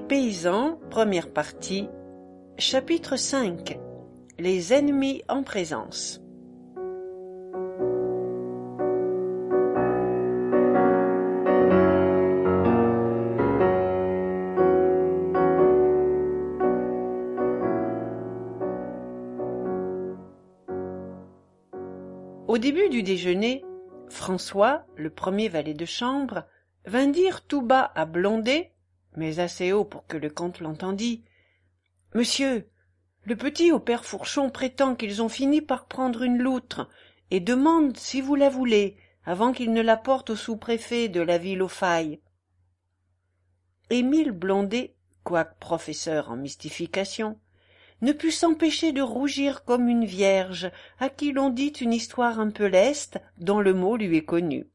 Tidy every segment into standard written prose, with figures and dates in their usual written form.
paysans, première partie, chapitre 5. Les ennemis en présence. Au début du déjeuner, François, le premier valet de chambre, vint dire tout bas à Blondet, mais assez haut pour que le comte l'entendît: « Monsieur, le petit au père Fourchon prétend qu'ils ont fini par prendre une loutre, et demande si vous la voulez, avant qu'il ne la porte au sous-préfet de la ville aux Failles. » Émile Blondet, quoique professeur en mystification, ne put s'empêcher de rougir comme une vierge à qui l'on dit une histoire un peu leste dont le mot lui est connu.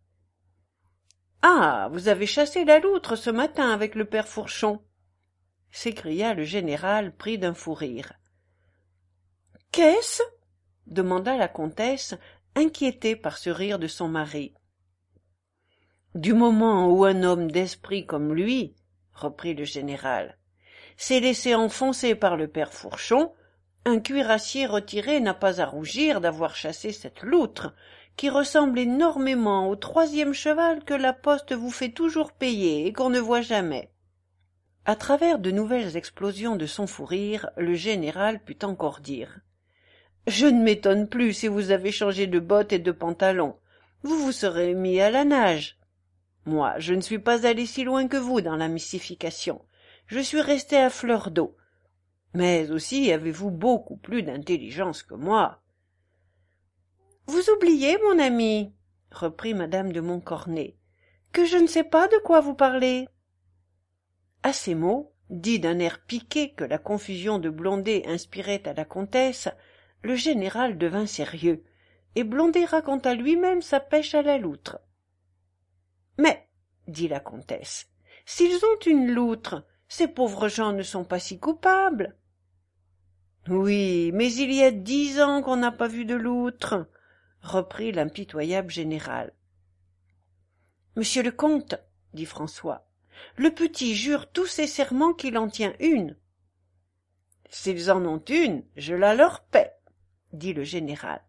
« Ah, vous avez chassé la loutre ce matin avec le père Fourchon !» s'écria le général pris d'un fou rire. « Qu'est-ce » demanda la comtesse, inquiétée par ce rire de son mari. « Du moment où un homme d'esprit comme lui, reprit le général, s'est laissé enfoncer par le père Fourchon, un cuirassier retiré n'a pas à rougir d'avoir chassé cette loutre, qui ressemble énormément au troisième cheval que la poste vous fait toujours payer et qu'on ne voit jamais. » À travers de nouvelles explosions de son fou rire, le général put encore dire: « Je ne m'étonne plus si vous avez changé de bottes et de pantalon. Vous vous serez mis à la nage. Moi, je ne suis pas allé si loin que vous dans la mystification. Je suis resté à fleur d'eau. Mais aussi avez-vous beaucoup plus d'intelligence que moi. » « Vous oubliez, mon ami, reprit madame de Montcornet, que je ne sais pas de quoi vous parlez. » À ces mots, dits d'un air piqué que la confusion de Blondet inspirait à la comtesse, le général devint sérieux, et Blondet raconta lui-même sa pêche à la loutre. « Mais, dit la comtesse, s'ils ont une loutre, ces pauvres gens ne sont pas si coupables. »« Oui, mais il y a 10 ans qu'on n'a pas vu de loutre, » reprit l'impitoyable général. « Monsieur le comte, dit François, le petit jure tous ses serments qu'il en tient une. »« S'ils en ont une, je la leur paie, » dit le général.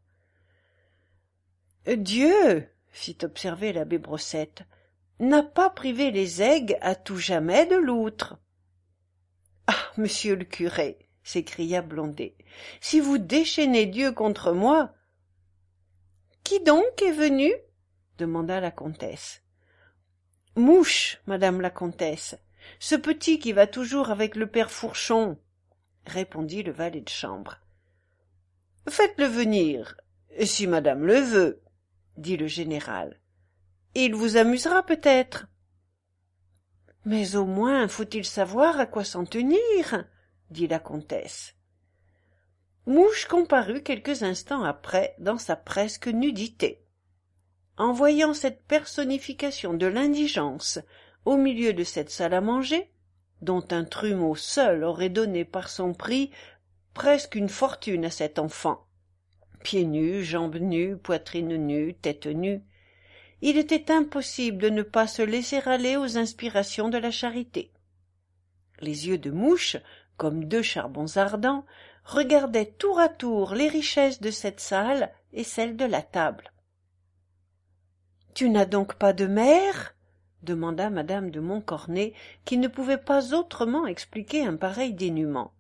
« Dieu, fit observer l'abbé Brossette, n'a pas privé les aigues à tout jamais de loutre. »« Ah, monsieur le curé, s'écria Blondet, si vous déchaînez Dieu contre moi. »« Qui donc est venu ?» demanda la comtesse. « Mouche, madame la comtesse, ce petit qui va toujours avec le père Fourchon, » répondit le valet de chambre. « Faites-le venir, si madame le veut, » dit le général. « Il vous amusera peut-être. »« Mais au moins faut-il savoir à quoi s'en tenir, » dit la comtesse. Mouche comparut quelques instants après dans sa presque nudité. En voyant cette personnification de l'indigence au milieu de cette salle à manger, dont un trumeau seul aurait donné par son prix presque une fortune à cet enfant, pieds nus, jambes nues, poitrine nue, tête nue, il était impossible de ne pas se laisser aller aux inspirations de la charité. Les yeux de Mouche, comme deux charbons ardents, regardaient tour à tour les richesses de cette salle et celles de la table. « Tu n'as donc pas de mère ?» demanda madame de Montcornet, qui ne pouvait pas autrement expliquer un pareil dénûment.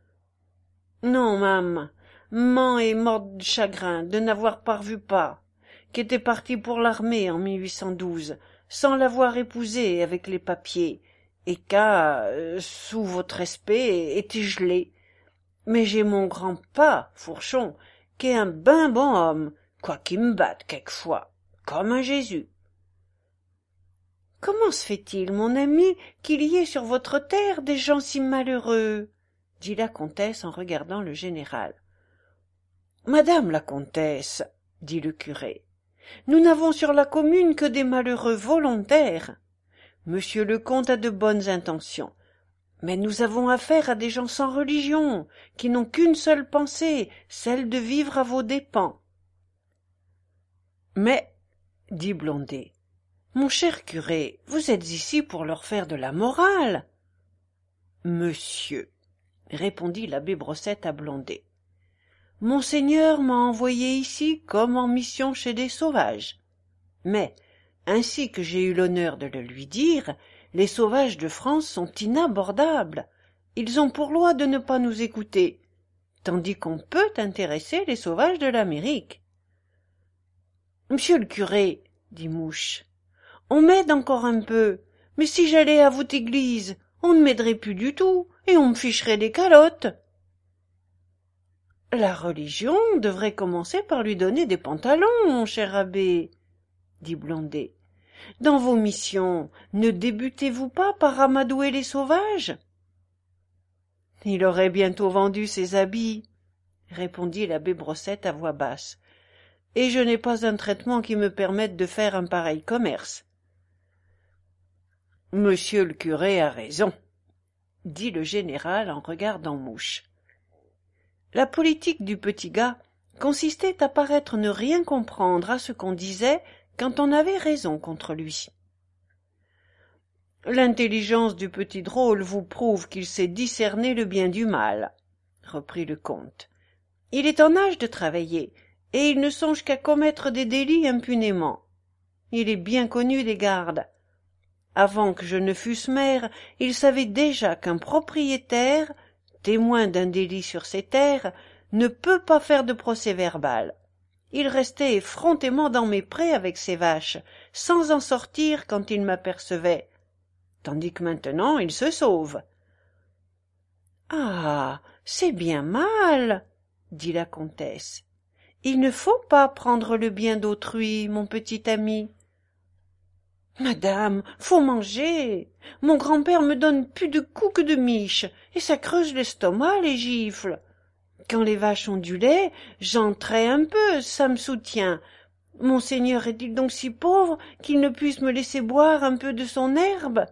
« Non, maman est morte de chagrin de n'avoir pas revu pas, qui était parti pour l'armée en 1812, sans l'avoir épousé avec les papiers, et qu'a, sous votre respect, été gelé. Mais j'ai mon grand-pa, Fourchon, qui est un ben bon homme, quoiqu'il me batte quelquefois, comme un Jésus. »« Comment se fait-il, mon ami, qu'il y ait sur votre terre des gens si malheureux ?» dit la comtesse en regardant le général. « Madame la comtesse, » dit le curé, « nous n'avons sur la commune que des malheureux volontaires. Monsieur le comte a de bonnes intentions, mais nous avons affaire à des gens sans religion, qui n'ont qu'une seule pensée, celle de vivre à vos dépens. »« Mais, dit Blondet, mon cher curé, vous êtes ici pour leur faire de la morale. » Monsieur, répondit l'abbé Brossette à Blondet, Monseigneur m'a envoyé ici comme en mission chez des sauvages. Mais, ainsi que j'ai eu l'honneur de le lui dire, les sauvages de France sont inabordables. Ils ont pour loi de ne pas nous écouter, tandis qu'on peut intéresser les sauvages de l'Amérique. Monsieur le curé, dit Mouche, on m'aide encore un peu, mais si j'allais à votre église, on ne m'aiderait plus du tout, et on me ficherait des calottes. La religion devrait commencer par lui donner des pantalons, mon cher abbé, dit Blondet. Dans vos missions, ne débutez-vous pas par amadouer les sauvages? Il aurait bientôt vendu ses habits, répondit l'abbé Brossette à voix basse, et je n'ai pas un traitement qui me permette de faire un pareil commerce. Monsieur le curé a raison, dit le général en regardant Mouche. La politique du petit gars consistait à paraître ne rien comprendre à ce qu'on disait quand on avait raison contre lui. L'intelligence du petit drôle vous prouve qu'il sait discerner le bien du mal, reprit le comte. Il est en âge de travailler, et il ne songe qu'à commettre des délits impunément. Il est bien connu des gardes. Avant que je ne fusse maire, il savait déjà qu'un propriétaire, témoin d'un délit sur ses terres, ne peut pas faire de procès-verbal. Il restait effrontément dans mes prés avec ses vaches, sans en sortir quand il m'apercevait, tandis que maintenant il se sauve. Ah, c'est bien mal, dit la comtesse. Il ne faut pas prendre le bien d'autrui, mon petit ami. Madame, faut manger. Mon grand-père me donne plus de coups que de miches, et ça creuse l'estomac, les gifles. Quand les vaches ont du lait, j'en trais un peu, ça me soutient. Monseigneur est-il donc si pauvre qu'il ne puisse me laisser boire un peu de son herbe?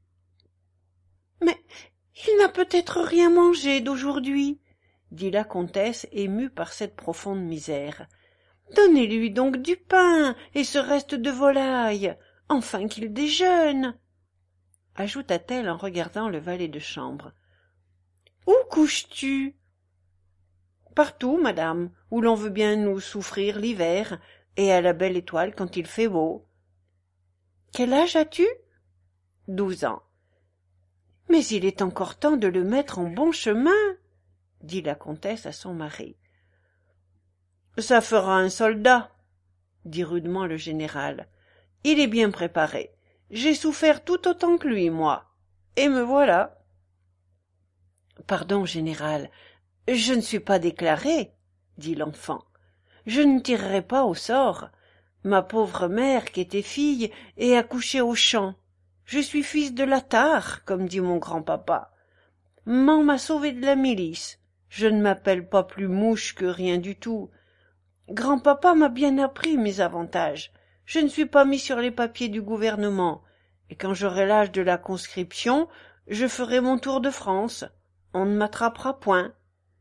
Mais il n'a peut-être rien mangé d'aujourd'hui, dit la comtesse émue par cette profonde misère. Donnez-lui donc du pain et ce reste de volaille, enfin qu'il déjeune, ajouta-t-elle en regardant le valet de chambre. Où couches-tu? Partout, madame, où l'on veut bien nous souffrir l'hiver, et à la belle étoile quand il fait beau. Quel âge as-tu? 12 ans. Mais il est encore temps de le mettre en bon chemin, dit la comtesse à son mari. Ça fera un soldat, dit rudement le général. Il est bien préparé. J'ai souffert tout autant que lui, moi. Et me voilà. Pardon, général, je ne suis pas déclaré, dit l'enfant. Je ne tirerai pas au sort. Ma pauvre mère, qui était fille, est accouchée au champ. Je suis fils de Latard, comme dit mon grand-papa. Maman m'a sauvé de la milice. Je ne m'appelle pas plus Mouche que rien du tout. Grand-papa m'a bien appris mes avantages. Je ne suis pas mis sur les papiers du gouvernement. Et quand j'aurai l'âge de la conscription, je ferai mon tour de France. On ne m'attrapera point.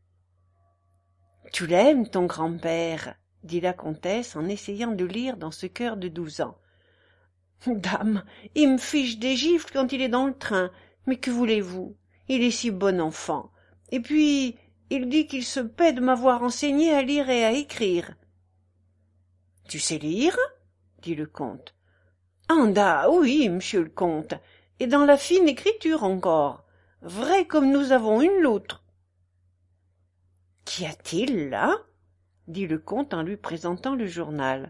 Tu l'aimes, ton grand-père, dit la comtesse en essayant de lire dans ce cœur de 12 ans. Dame, il me fiche des gifles quand il est dans le train. Mais que voulez-vous? Il est si bon enfant. Et puis, il dit qu'il se paie de m'avoir enseigné à lire et à écrire. Tu sais lire? Dit le comte. Anda, oui, monsieur le comte, et dans la fine écriture encore. Vrai comme nous avons une loutre. Qu'y a-t-il là? Dit le comte en lui présentant le journal.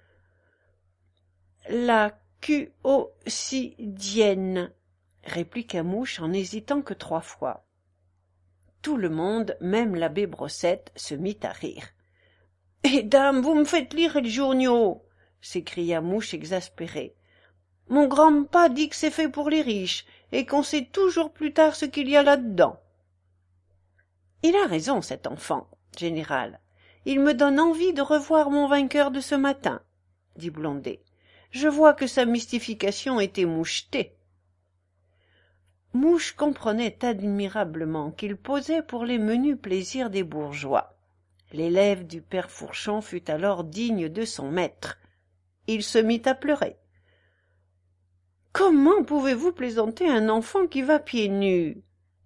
La Quotidienne, répliqua Mouche en n'hésitant que 3 fois. Tout le monde, même l'abbé Brossette, se mit à rire. « Eh dame, vous me faites lire les journaux !» s'écria Mouche exaspéré. « Mon grand-pa dit que c'est fait pour les riches et qu'on sait toujours plus tard ce qu'il y a là-dedans. » Il a raison, cet enfant, général. Il me donne envie de revoir mon vainqueur de ce matin, dit Blondet. Je vois que sa mystification était mouchetée. Mouche comprenait admirablement qu'il posait pour les menus plaisirs des bourgeois. L'élève du père Fourchon fut alors digne de son maître. Il se mit à pleurer. « Comment pouvez-vous plaisanter un enfant qui va pieds nus ?»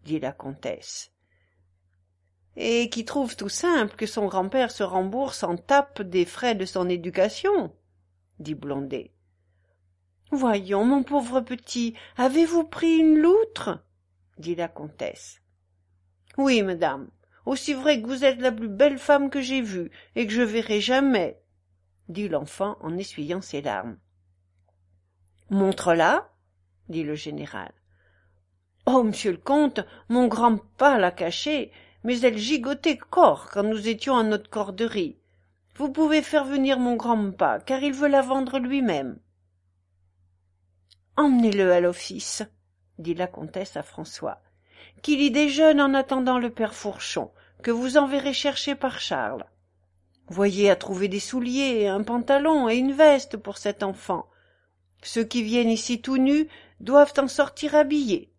dit la comtesse. Et qui trouve tout simple que son grand-père se rembourse en tape des frais de son éducation, dit Blondet. Voyons, mon pauvre petit, avez-vous pris une loutre? dit la comtesse. Oui, madame, aussi vrai que vous êtes la plus belle femme que j'ai vue et que je verrai jamais, dit l'enfant en essuyant ses larmes. Montre-la, dit le général. Oh, monsieur le comte, mon grand-père l'a cachée, mais elle gigotait corps quand nous étions à notre corderie. Vous pouvez faire venir mon grand-père, car il veut la vendre lui-même. Emmenez-le à l'office, dit la comtesse à François, qu'il y déjeune en attendant le père Fourchon, que vous enverrez chercher par Charles. Voyez à trouver des souliers, un pantalon et une veste pour cet enfant. Ceux qui viennent ici tout nus doivent en sortir habillés.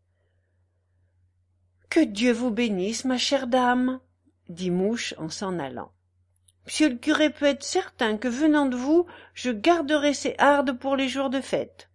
Que Dieu vous bénisse, ma chère dame, dit Mouche en s'en allant. Monsieur le curé peut être certain que, venant de vous, je garderai ces hardes pour les jours de fête.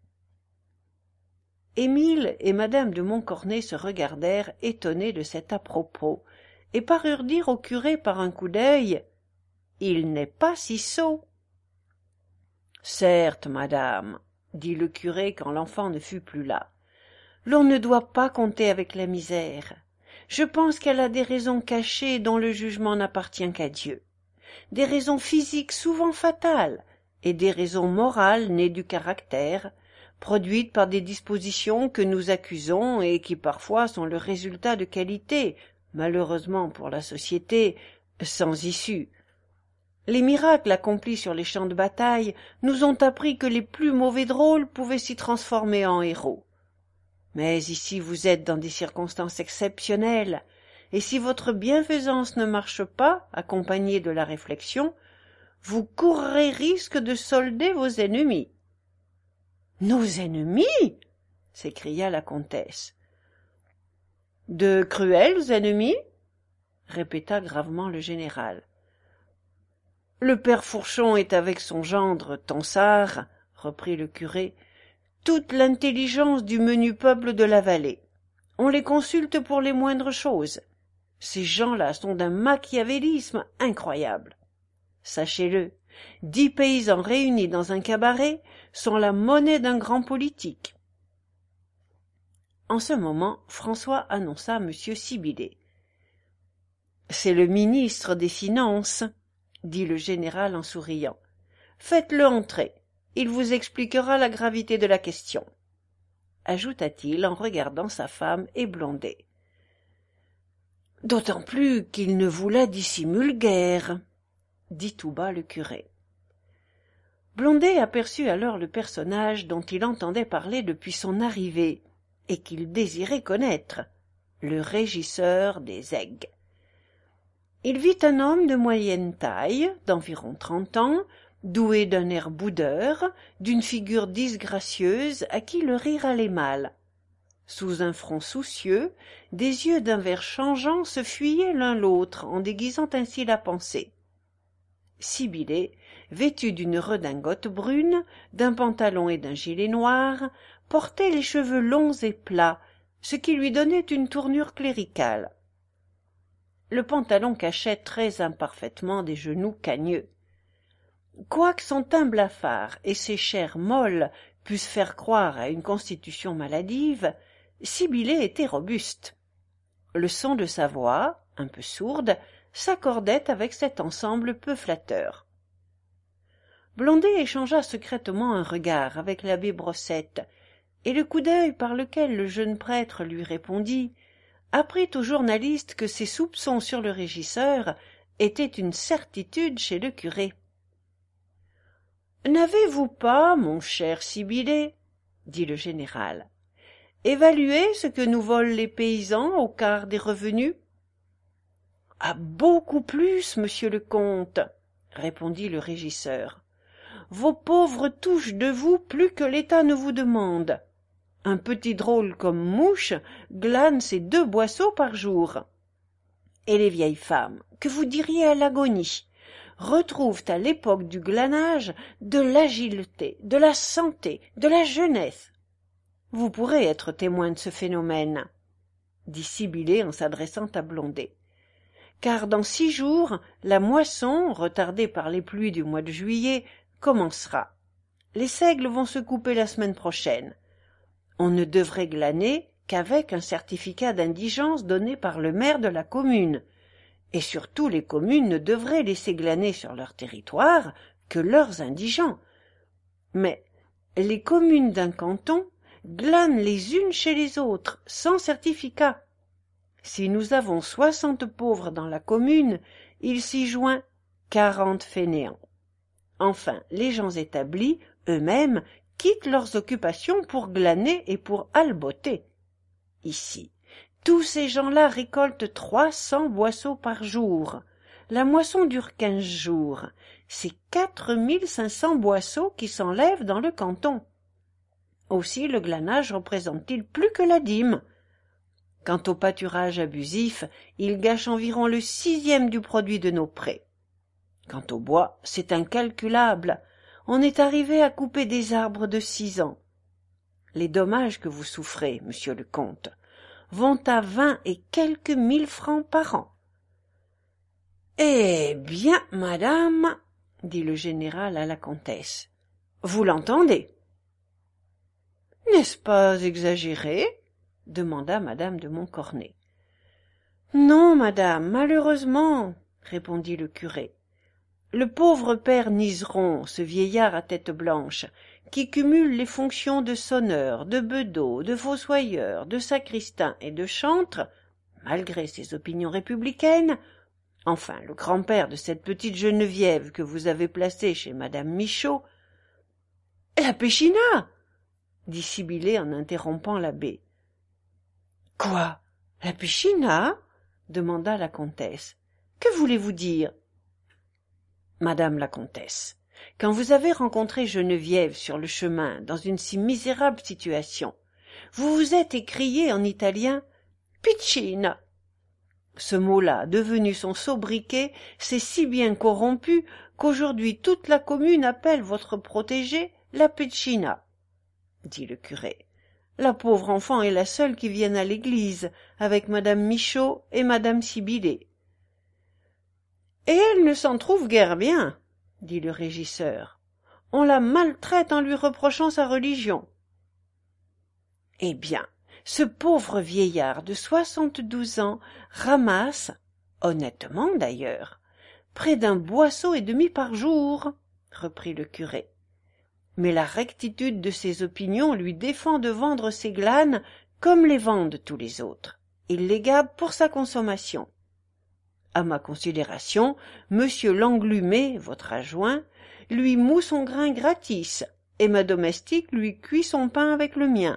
Émile et madame de Montcornet se regardèrent étonnés de cet à-propos, et parurent dire au curé par un coup d'œil « Il n'est pas si sot !»« Certes, madame, » dit le curé quand l'enfant ne fut plus là, « l'on ne doit pas compter avec la misère. Je pense qu'elle a des raisons cachées dont le jugement n'appartient qu'à Dieu, des raisons physiques souvent fatales, et des raisons morales nées du caractère, produites par des dispositions que nous accusons et qui parfois sont le résultat de qualités, malheureusement pour la société, sans issue. Les miracles accomplis sur les champs de bataille nous ont appris que les plus mauvais drôles pouvaient s'y transformer en héros. Mais ici vous êtes dans des circonstances exceptionnelles, et si votre bienfaisance ne marche pas, accompagnée de la réflexion, vous courrez risque de solder vos ennemis. « Nos ennemis !» s'écria la comtesse. « De cruels ennemis ?» répéta gravement le général. « Le père Fourchon est avec son gendre Tonsard, reprit le curé, toute l'intelligence du menu peuple de la vallée. On les consulte pour les moindres choses. Ces gens-là sont d'un machiavélisme incroyable. Sachez-le, 10 paysans réunis dans un cabaret sont la monnaie d'un grand politique. » En ce moment, François annonça M. Sibylet. « C'est le ministre des Finances, » dit le général en souriant. « Faites-le entrer, il vous expliquera la gravité de la question. » Ajouta-t-il en regardant sa femme et Blondet. « D'autant plus qu'il ne vous la dissimule guère, » dit tout bas le curé. Blondet aperçut alors le personnage dont il entendait parler depuis son arrivée et qu'il désirait connaître, le régisseur des aigues. Il vit un homme de moyenne taille, d'environ 30 ans, doué d'un air boudeur, d'une figure disgracieuse à qui le rire allait mal. Sous un front soucieux, des yeux d'un vert changeant se fuyaient l'un l'autre en déguisant ainsi la pensée. Sibylet, vêtu d'une redingote brune, d'un pantalon et d'un gilet noir, portait les cheveux longs et plats, ce qui lui donnait une tournure cléricale. Le pantalon cachait très imparfaitement des genoux cagneux. Quoique son teint blafard et ses chairs molles pussent faire croire à une constitution maladive, Sibylet était robuste. Le son de sa voix, un peu sourde, s'accordait avec cet ensemble peu flatteur. Blondet échangea secrètement un regard avec l'abbé Brossette, et le coup d'œil par lequel le jeune prêtre lui répondit apprit au journaliste que ses soupçons sur le régisseur étaient une certitude chez le curé. « N'avez-vous pas, mon cher Sibylet, dit le général, évalué ce que nous volent les paysans au quart des revenus ?»« Ah, beaucoup plus, monsieur le comte, répondit le régisseur. Vos pauvres touchent de vous plus que l'État ne vous demande. Un petit drôle comme Mouche glane ses 2 boisseaux par jour. Et les vieilles femmes, que vous diriez à l'agonie, retrouvent à l'époque du glanage de l'agilité, de la santé, de la jeunesse. Vous pourrez être témoin de ce phénomène. dit Sibylle en s'adressant à Blondet. Car dans 6 jours, la moisson, retardée par les pluies du mois de juillet, commencera. Les seigles vont se couper la semaine prochaine. On ne devrait glaner qu'avec un certificat d'indigence donné par le maire de la commune. Et surtout les communes ne devraient laisser glaner sur leur territoire que leurs indigents. Mais les communes d'un canton glanent les unes chez les autres, sans certificat. Si nous avons 60 pauvres dans la commune, il s'y joint 40 fainéants. Enfin, les gens établis, eux-mêmes, quittent leurs occupations pour glaner et pour alboter. Ici, tous ces gens-là récoltent 300 boisseaux par jour. La moisson dure 15 jours. C'est 4500 boisseaux qui s'enlèvent dans le canton. Aussi le glanage représente-t-il plus que la dîme. Quant au pâturage abusif, il gâche environ le 6e du produit de nos prés. Quant au bois, c'est incalculable. On est arrivé à couper des arbres de 6 ans. Les dommages que vous souffrez, monsieur le comte, vont à 20 et quelques 1000 francs par an. « Eh bien, madame, dit le général à la comtesse, vous l'entendez. N'est-ce pas exagéré? Demanda madame de Montcornet. Non, madame, malheureusement, répondit le curé. Le pauvre père Niseron, ce vieillard à tête blanche, qui cumule les fonctions de sonneur, de bedeau, de fossoyeur, de sacristain et de chantre, malgré ses opinions républicaines, enfin le grand-père de cette petite Geneviève que vous avez placée chez madame Michaud. « La Péchina !» dit Sibylle en interrompant l'abbé. « Quoi, la Péchina ?» demanda la comtesse. « Que voulez-vous dire ?» Madame la comtesse, quand vous avez rencontré Geneviève sur le chemin dans une si misérable situation, vous vous êtes écrié en italien « Piccina ». Ce mot-là, devenu son sobriquet, s'est si bien corrompu qu'aujourd'hui toute la commune appelle votre protégée la Piccina, dit le curé. La pauvre enfant est la seule qui vienne à l'église, avec madame Michaud et madame Sibylle. Et elle ne s'en trouve guère bien, dit le régisseur. On la maltraite en lui reprochant sa religion. Eh bien, ce pauvre vieillard de 72 ans ramasse, honnêtement d'ailleurs, près d'un boisseau et demi par jour, reprit le curé. Mais la rectitude de ses opinions lui défend de vendre ses glanes comme les vendent tous les autres. Il les garde pour sa consommation. À ma considération, monsieur Lenglumé, votre adjoint, lui moud son grain gratis, et ma domestique lui cuit son pain avec le mien.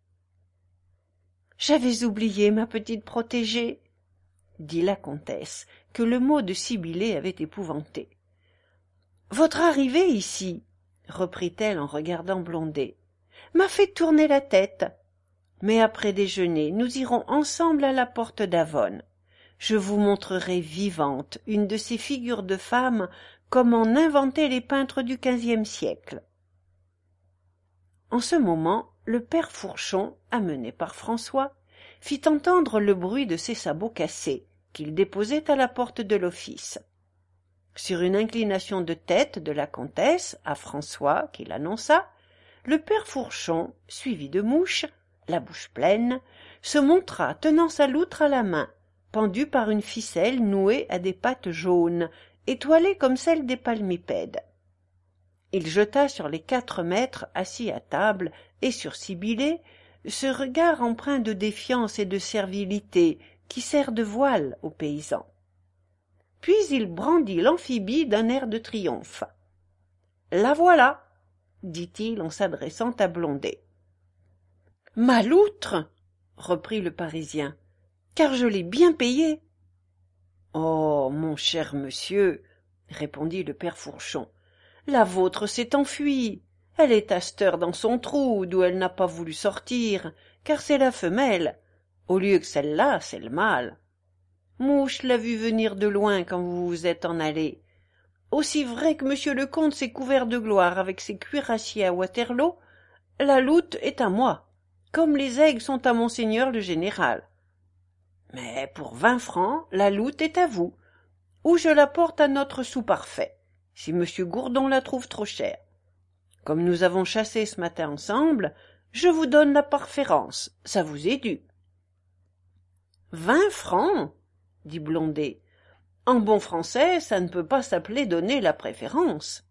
J'avais oublié ma petite protégée, dit la comtesse, que le mot de Sibylle avait épouvantée. Votre arrivée ici, reprit-elle en regardant Blondet, m'a fait tourner la tête. Mais après déjeuner, nous irons ensemble à la porte d'Avone. Je vous montrerai vivante une de ces figures de femmes comme en inventaient les peintres du XVe siècle. En ce moment, le père Fourchon, amené par François, fit entendre le bruit de ses sabots cassés, qu'il déposait à la porte de l'office. Sur une inclination de tête de la comtesse à François, qui l'annonça, le père Fourchon, suivi de Mouche, la bouche pleine, se montra tenant sa loutre à la main, pendue par une ficelle nouée à des pattes jaunes, étoilées comme celles des palmipèdes. Il jeta sur les 4 maîtres assis à table et sur Sibylle ce regard empreint de défiance et de servilité qui sert de voile aux paysans. Puis il brandit l'amphibie d'un air de triomphe. « La voilà !» dit-il en s'adressant à Blondet. « Ma loutre !» reprit le Parisien, « car je l'ai bien payée. »« Oh, mon cher monsieur, » répondit le père Fourchon, « la vôtre s'est enfuie. Elle est à cette heure dans son trou, d'où elle n'a pas voulu sortir, car c'est la femelle. Au lieu que celle-là, c'est le mâle. Mouche l'a vu venir de loin quand vous vous êtes en allé. Aussi vrai que monsieur le comte s'est couvert de gloire avec ses cuirassiers à Waterloo, la loutre est à moi, comme les aigles sont à monseigneur le général. Mais pour 20 francs, la loutre est à vous, ou je la porte à notre sous-parfait, si monsieur Gourdon la trouve trop chère. Comme nous avons chassé ce matin ensemble, je vous donne la parférence, ça vous est dû. 20 francs, dit Blondet. En bon français, ça ne peut pas s'appeler donner la préférence.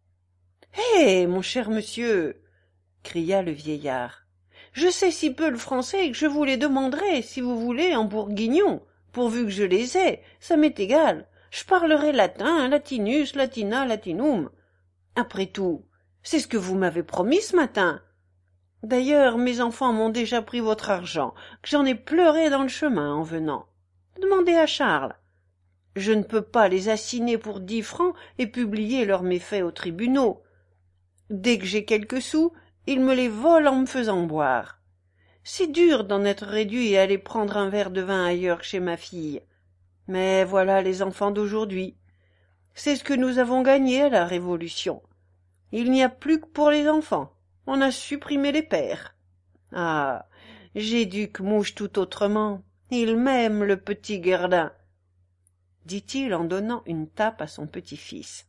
Hé, mon cher monsieur, cria le vieillard, je sais si peu le français que je vous les demanderai, si vous voulez, en bourguignon, pourvu que je les ai, ça m'est égal. Je parlerai latin, latinus, latina, latinum. Après tout, c'est ce que vous m'avez promis ce matin. D'ailleurs, mes enfants m'ont déjà pris votre argent, que j'en ai pleuré dans le chemin en venant. Demandez à Charles. Je ne peux pas les assiner pour 10 francs et publier leurs méfaits aux tribunaux. Dès que j'ai quelques sous, ils me les volent en me faisant boire. C'est dur d'en être réduit et aller prendre un verre de vin ailleurs que chez ma fille. Mais voilà les enfants d'aujourd'hui. C'est ce que nous avons gagné à la Révolution. Il n'y a plus que pour les enfants. On a supprimé les pères. Ah, j'éduque Mouche tout autrement. Il m'aime, le petit Guerdin, dit-il en donnant une tape à son petit-fils.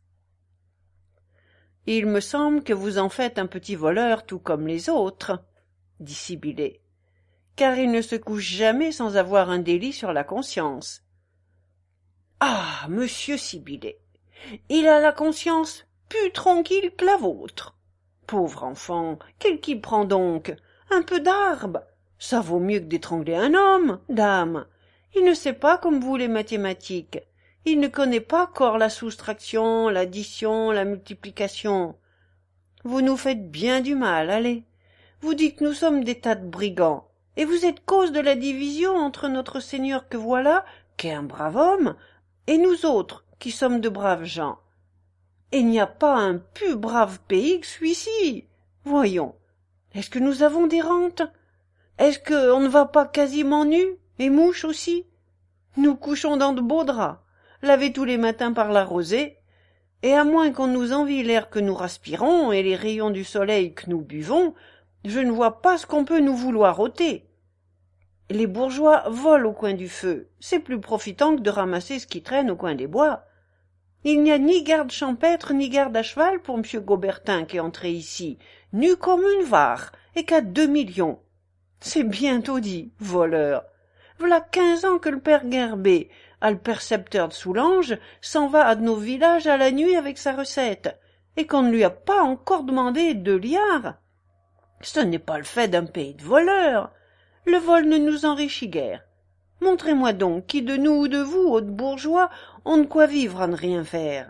Il me semble que vous en faites un petit voleur tout comme les autres, dit Sibylle, car il ne se couche jamais sans avoir un délit sur la conscience. Ah, monsieur Sibylle, il a la conscience plus tranquille que la vôtre. Pauvre enfant, quel qu'il prend donc? Un peu d'arbre. Ça vaut mieux que d'étrangler un homme, dame. Il ne sait pas comme vous les mathématiques. Il ne connaît pas encore la soustraction, l'addition, la multiplication. Vous nous faites bien du mal, allez. Vous dites que nous sommes des tas de brigands, et vous êtes cause de la division entre notre Seigneur que voilà, qui est un brave homme, et nous autres, qui sommes de braves gens. Et il n'y a pas un plus brave pays que celui-ci. Voyons, est-ce que nous avons des rentes? Est-ce qu'on ne va pas quasiment nus, et Mouche aussi? Nous couchons dans de beaux draps, lavés tous les matins par la rosée, et à moins qu'on nous envie l'air que nous respirons et les rayons du soleil que nous buvons, je ne vois pas ce qu'on peut nous vouloir ôter. Les bourgeois volent au coin du feu, c'est plus profitant que de ramasser ce qui traîne au coin des bois. Il n'y a ni garde champêtre ni garde à cheval pour M. Gaubertin qui est entré ici, nu comme une vare, et qu'à 2 millions. C'est bientôt dit, voleur. V'là 15 ans que le père Gerbet, à le percepteur de Soulanges, s'en va à nos villages à la nuit avec sa recette, et qu'on ne lui a pas encore demandé 2 liards. Ce n'est pas le fait d'un pays de voleurs. Le vol ne nous enrichit guère. Montrez-moi donc qui de nous ou de vous, hautes bourgeois, ont de quoi vivre à ne rien faire.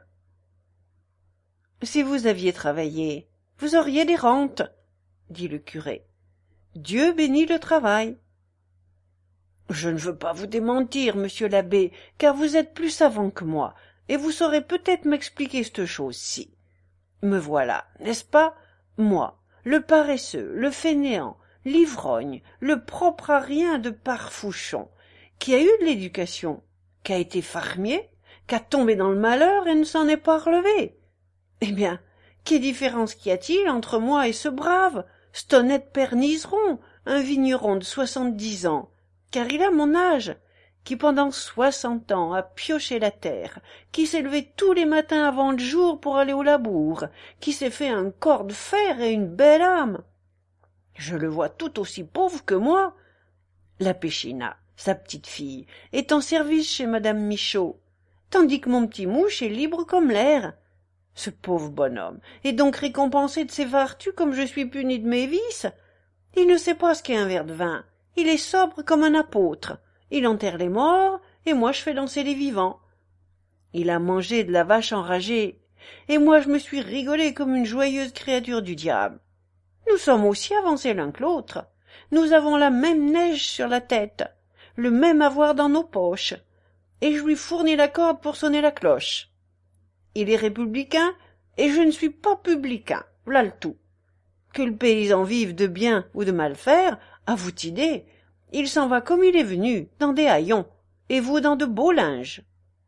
Si vous aviez travaillé, vous auriez des rentes, dit le curé. Dieu bénit le travail. Je ne veux pas vous démentir, monsieur l'abbé, car vous êtes plus savant que moi, et vous saurez peut-être m'expliquer cette chose-ci. Me voilà, n'est-ce pas? Moi, le paresseux, le fainéant, l'ivrogne, le propre à rien de parfouchon, qui a eu de l'éducation, qui a été fermier, qui a tombé dans le malheur et ne s'en est pas relevé. Eh bien, quelle différence qu'y a-t-il entre moi et ce brave, cet honnête père Niseron, un vigneron de 70 ans, car il a mon âge, qui pendant 60 ans a pioché la terre, qui s'est levé tous les matins avant le jour pour aller au labour, qui s'est fait un corps de fer et une belle âme. Je le vois tout aussi pauvre que moi. La Péchina, sa petite-fille, est en service chez madame Michaud, tandis que mon petit Mouche est libre comme l'air. Ce pauvre bonhomme est donc récompensé de ses vertus comme je suis puni de mes vices. Il ne sait pas ce qu'est un verre de vin. Il est sobre comme un apôtre. Il enterre les morts, et moi je fais danser les vivants. Il a mangé de la vache enragée, et moi je me suis rigolé comme une joyeuse créature du diable. Nous sommes aussi avancés l'un que l'autre. Nous avons la même neige sur la tête, le même avoir dans nos poches, et je lui fournis la corde pour sonner la cloche. Il est républicain, et je ne suis pas publicain, v'là le tout. Que le paysan vive de bien ou de mal faire, à vous idée, il s'en va comme il est venu, dans des haillons, et vous dans de beaux linges.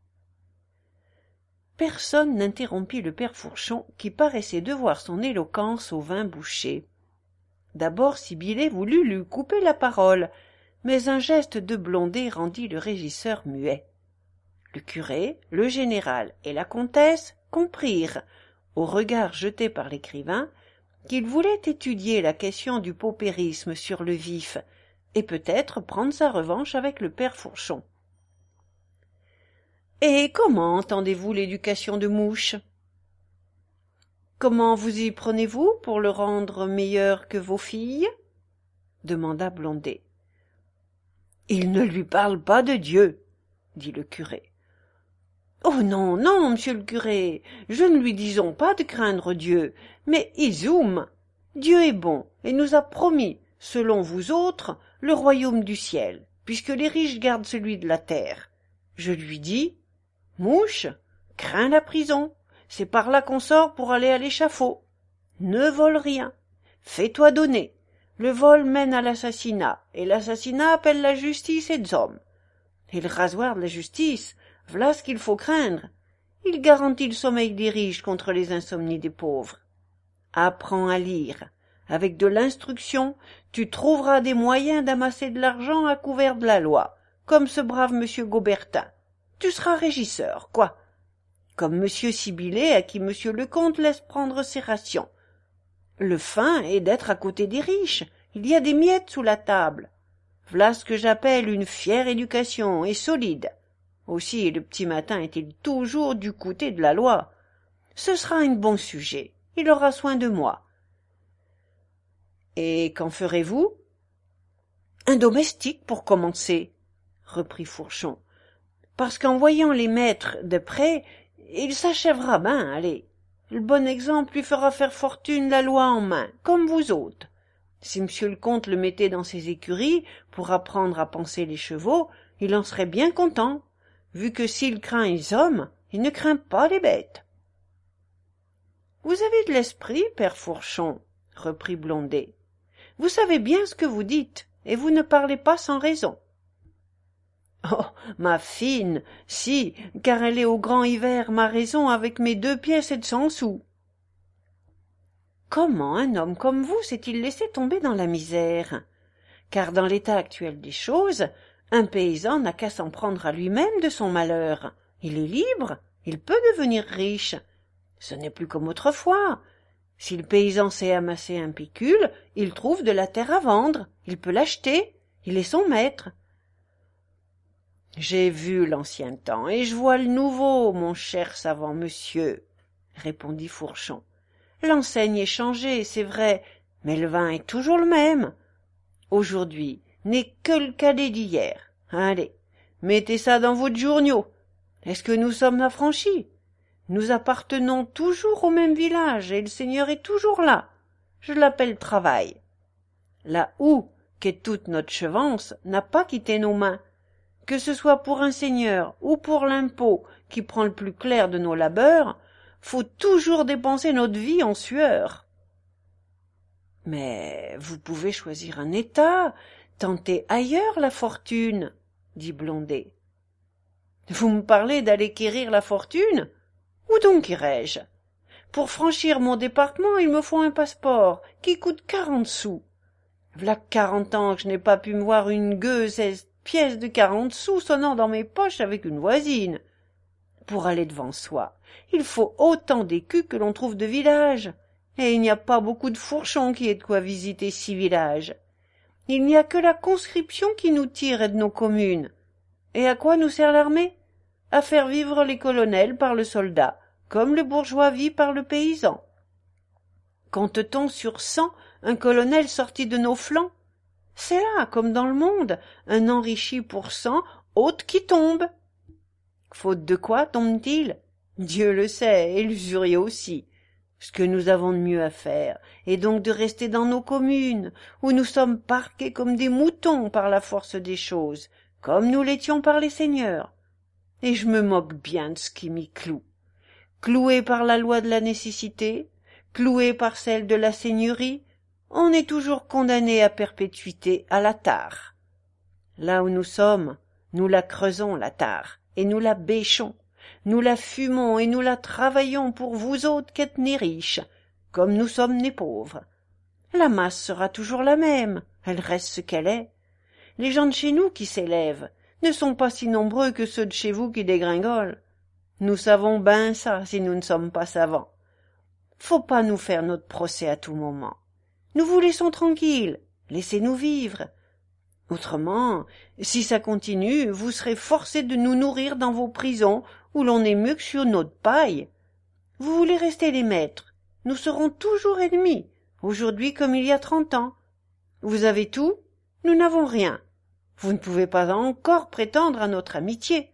Personne n'interrompit le père Fourchon, qui paraissait devoir son éloquence au vin bouché. D'abord Sibylle voulut lui couper la parole, mais un geste de Blondet rendit le régisseur muet. Le curé, le général et la comtesse comprirent, au regard jeté par l'écrivain, qu'il voulait étudier la question du paupérisme sur le vif, et peut-être prendre sa revanche avec le père Fourchon. « Et comment entendez-vous l'éducation de Mouche ? Comment vous y prenez-vous pour le rendre meilleur que vos filles ? Demanda Blondet. « Il ne lui parle pas de Dieu, dit le curé. « Oh non, non, monsieur le curé, je ne lui disons pas de craindre Dieu, mais Izoum, Dieu est bon et nous a promis, selon vous autres, le royaume du ciel, puisque les riches gardent celui de la terre. Je lui dis, Mouche, crains la prison, c'est par là qu'on sort pour aller à l'échafaud. Ne vole rien, fais-toi donner. Le vol mène à l'assassinat, et l'assassinat appelle la justice et des hommes. Et le rasoir de la justice, v'là ce qu'il faut craindre. Il garantit le sommeil des riches contre les insomnies des pauvres. Apprends à lire. Avec de l'instruction, tu trouveras des moyens d'amasser de l'argent à couvert de la loi, comme ce brave monsieur Gaubertin. Tu seras régisseur, quoi. Comme monsieur Sibylet à qui monsieur le comte laisse prendre ses rations. Le fin est d'être à côté des riches. Il y a des miettes sous la table. V'là ce que j'appelle une fière éducation, et solide. Aussi le petit matin est-il toujours du côté de la loi. Ce sera un bon sujet. Il aura soin de moi. Et qu'en ferez-vous? Un domestique pour commencer, reprit Fourchon. Parce qu'en voyant les maîtres de près, il s'achèvera ben, allez. Le bon exemple lui fera faire fortune la loi en main, comme vous autres. Si monsieur le comte le mettait dans ses écuries pour apprendre à panser les chevaux, il en serait bien content, vu que s'il craint les hommes, il ne craint pas les bêtes. Vous avez de l'esprit, père Fourchon, reprit Blondet. Vous savez bien ce que vous dites, et vous ne parlez pas sans raison. Oh, ma fine, si, car elle est au grand hiver ma raison avec mes 2 pièces et de 100 sous. Comment un homme comme vous s'est-il laissé tomber dans la misère? Car dans l'état actuel des choses, un paysan n'a qu'à s'en prendre à lui-même de son malheur. Il est libre, il peut devenir riche. Ce n'est plus comme autrefois. Si le paysan sait amasser un pécule, il trouve de la terre à vendre, il peut l'acheter, il est son maître. J'ai vu l'ancien temps, et je vois le nouveau, mon cher savant monsieur, répondit Fourchon. L'enseigne est changée, c'est vrai, mais le vin est toujours le même. Aujourd'hui n'est que le cadet d'hier. Allez, mettez ça dans votre journaux. Est-ce que nous sommes affranchis? Nous appartenons toujours au même village, et le Seigneur est toujours là. Je l'appelle travail. La houe, qu'est toute notre chevance, n'a pas quitté nos mains. Que ce soit pour un seigneur ou pour l'impôt qui prend le plus clair de nos labeurs, faut toujours dépenser notre vie en sueur. Mais vous pouvez choisir un état, tenter ailleurs la fortune, dit Blondet. Vous me parlez d'aller quérir la fortune? Où donc irai-je? Pour franchir mon département, il me faut un passeport qui coûte 40 sous. V'là 40 ans que je n'ai pas pu me voir une gueuse pièce de 40 sous sonnant dans mes poches avec une voisine. Pour aller devant soi, il faut autant d'écus que l'on trouve de villages, et il n'y a pas beaucoup de fourchons qui aient de quoi visiter 6 villages. Il n'y a que la conscription qui nous tire de nos communes. Et à quoi nous sert l'armée? À faire vivre les colonels par le soldat, comme le bourgeois vit par le paysan. Compte-t-on sur 100 un colonel sorti de nos flancs? C'est là, comme dans le monde, un enrichi pour 100 autres qui tombent. Faute de quoi tombe-t-il? Dieu le sait, et l'usurier aussi. Ce que nous avons de mieux à faire est donc de rester dans nos communes, où nous sommes parqués comme des moutons par la force des choses, comme nous l'étions par les seigneurs. Et je me moque bien de ce qui m'y cloue. Cloué par la loi de la nécessité, cloué par celle de la seigneurie, on est toujours condamné à perpétuité à la tare. Là où nous sommes, nous la creusons, la tare, et nous la bêchons, nous la fumons et nous la travaillons pour vous autres qui êtes nés riches, comme nous sommes nés pauvres. La masse sera toujours la même, elle reste ce qu'elle est. Les gens de chez nous qui s'élèvent ne sont pas si nombreux que ceux de chez vous qui dégringolent. Nous savons ben ça, si nous ne sommes pas savants. Faut pas nous faire notre procès à tout moment. Nous vous laissons tranquilles, laissez-nous vivre. Autrement, si ça continue, vous serez forcés de nous nourrir dans vos prisons, où l'on est mieux que sur notre paille. Vous voulez rester les maîtres, nous serons toujours ennemis, aujourd'hui comme il y a 30 ans. Vous avez tout, nous n'avons rien. Vous ne pouvez pas encore prétendre à notre amitié.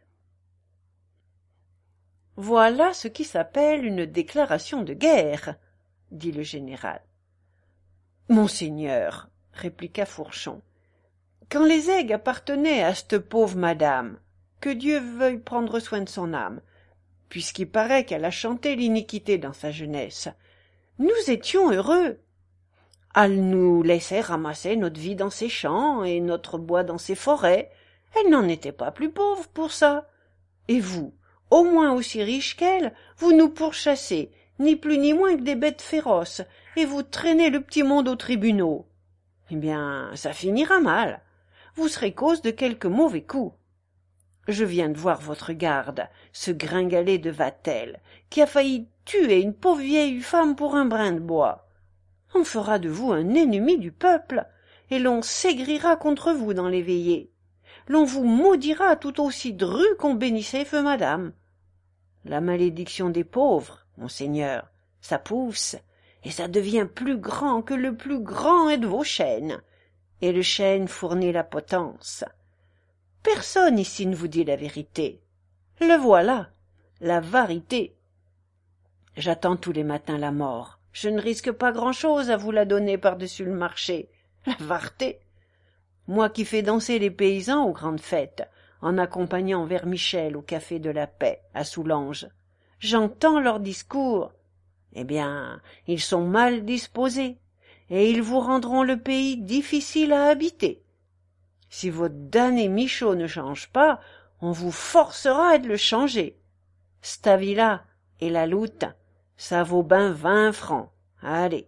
Voilà ce qui s'appelle une déclaration de guerre, dit le général. Monseigneur, répliqua Fourchon, quand les aigues appartenaient à cette pauvre madame, que Dieu veuille prendre soin de son âme, puisqu'il paraît qu'elle a chanté l'iniquité dans sa jeunesse, nous étions heureux. Elle nous laissait ramasser notre vie dans ses champs et notre bois dans ses forêts. Elle n'en était pas plus pauvre pour ça. Et vous, au moins aussi riche qu'elle, vous nous pourchassez, ni plus ni moins que des bêtes féroces, et vous traînez le petit monde aux tribunaux. Eh bien, ça finira mal. Vous serez cause de quelques mauvais coups. Je viens de voir votre garde, ce gringalet de Vatel, qui a failli tuer une pauvre vieille femme pour un brin de bois. On fera de vous un ennemi du peuple, et l'on s'aigrira contre vous dans les veillées. L'on vous maudira tout aussi dru qu'on bénissait feu madame. La malédiction des pauvres, monseigneur, ça pousse, et ça devient plus grand que le plus grand est de vos chênes, et le chêne fournit la potence. Personne ici ne vous dit la vérité. Le voilà, la varité. J'attends tous les matins la mort. Je ne risque pas grand-chose à vous la donner par-dessus le marché. La varité. Moi qui fais danser les paysans aux grandes fêtes, en accompagnant Vermichel au Café de la Paix, à Soulanges. J'entends leurs discours. Eh bien, ils sont mal disposés, et ils vous rendront le pays difficile à habiter. Si votre damné Michaud ne change pas, on vous forcera de le changer. C'ta villa et la loute, ça vaut ben 20 francs. Allez.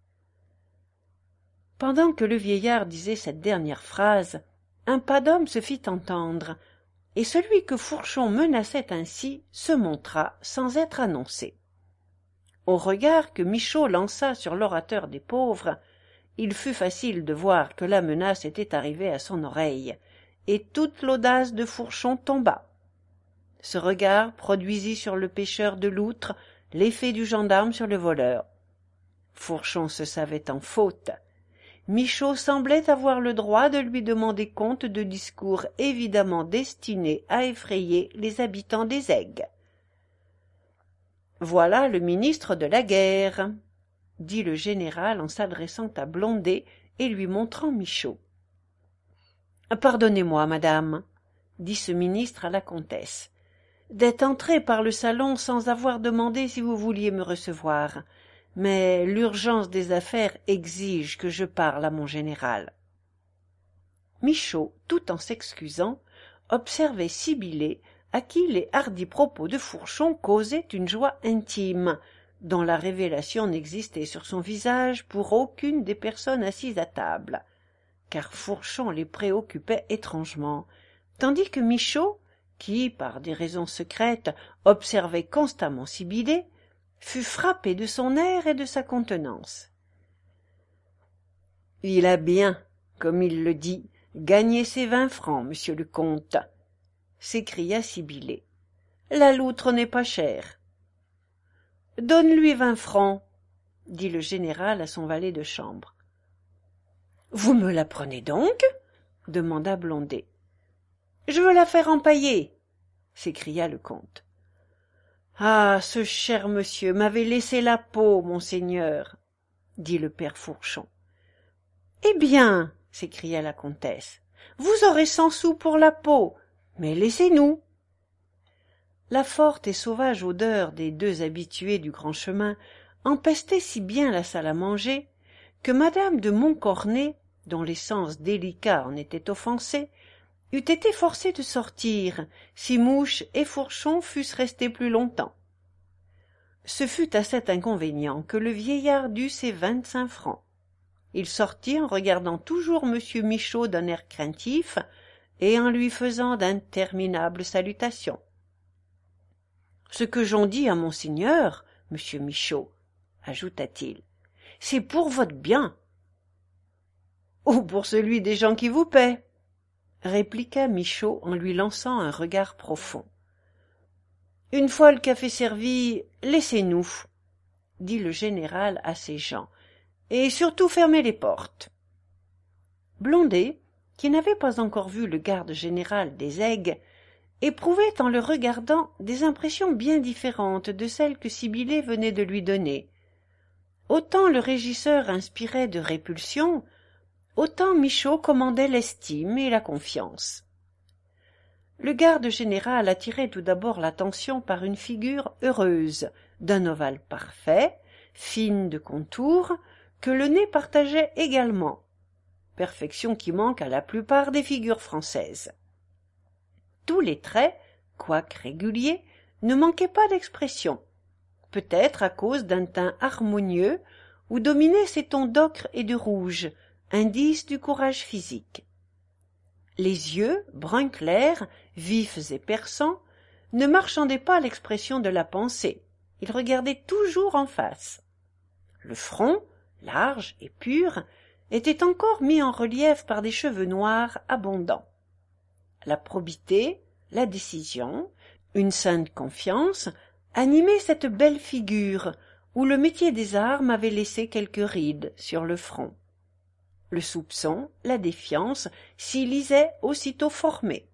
Pendant que le vieillard disait cette dernière phrase, un pas d'homme se fit entendre, et celui que Fourchon menaçait ainsi se montra sans être annoncé. Au regard que Michaud lança sur l'orateur des pauvres, il fut facile de voir que la menace était arrivée à son oreille, et toute l'audace de Fourchon tomba. Ce regard produisit sur le pêcheur de loutre l'effet du gendarme sur le voleur. Fourchon se savait en faute. Michaud semblait avoir le droit de lui demander compte de discours évidemment destinés à effrayer les habitants des aigues. « Voilà le ministre de la guerre », dit le général en s'adressant à Blondet et lui montrant Michaud. « Pardonnez-moi, madame, » dit ce ministre à la comtesse, « d'être entré par le salon sans avoir demandé si vous vouliez me recevoir, mais l'urgence des affaires exige que je parle à mon général. » Michaud, tout en s'excusant, observait Sibyllé, à qui les hardis propos de Fourchon causaient une joie intime, dont la révélation n'existait sur son visage pour aucune des personnes assises à table, car Fourchon les préoccupait étrangement, tandis que Michaud, qui, par des raisons secrètes, observait constamment Sibyllé, fut frappé de son air et de sa contenance. « Il a bien, comme il le dit, gagné ses 20 francs, monsieur le comte, » s'écria Sibyllé. « La loutre n'est pas chère. »« Donne-lui 20 francs, » dit le général à son valet de chambre. « Vous me la prenez donc ?» demanda Blondet. « Je veux la faire empailler, » s'écria le comte. « Ah, ce cher monsieur m'avait laissé la peau, monseigneur, » dit le père Fourchon. « Eh bien, » s'écria la comtesse, « vous aurez 100 sous pour la peau, mais laissez-nous. » La forte et sauvage odeur des deux habitués du grand chemin empestait si bien la salle à manger que madame de Montcornet, dont les sens délicats en étaient offensés, eût été forcée de sortir si Mouche et Fourchon fussent restés plus longtemps. Ce fut à cet inconvénient que le vieillard dut ses 25 francs. Il sortit en regardant toujours monsieur Michaud d'un air craintif et en lui faisant d'interminables salutations. « Ce que j'en dis à monseigneur, monsieur Michaud, ajouta-t-il, c'est pour votre bien. »« Ou pour celui des gens qui vous paient, » répliqua Michaud en lui lançant un regard profond. « Une fois le café servi, laissez-nous, » dit le général à ses gens, « et surtout fermez les portes. » Blondet, qui n'avait pas encore vu le garde général des aigues, éprouvait en le regardant des impressions bien différentes de celles que Sibillé venait de lui donner. Autant le régisseur inspirait de répulsion, autant Michaud commandait l'estime et la confiance. Le garde général attirait tout d'abord l'attention par une figure heureuse, d'un ovale parfait, fine de contour, que le nez partageait également, perfection qui manque à la plupart des figures françaises. Tous les traits, quoique réguliers, ne manquaient pas d'expression, peut-être à cause d'un teint harmonieux où dominaient ces tons d'ocre et de rouge, indice du courage physique. Les yeux, brun clair, vifs et perçants, ne marchandaient pas l'expression de la pensée, ils regardaient toujours en face. Le front, large et pur, était encore mis en relief par des cheveux noirs abondants. La probité, la décision, une sainte confiance animaient cette belle figure où le métier des armes avait laissé quelques rides sur le front. Le soupçon, la défiance s'y lisaient aussitôt formés.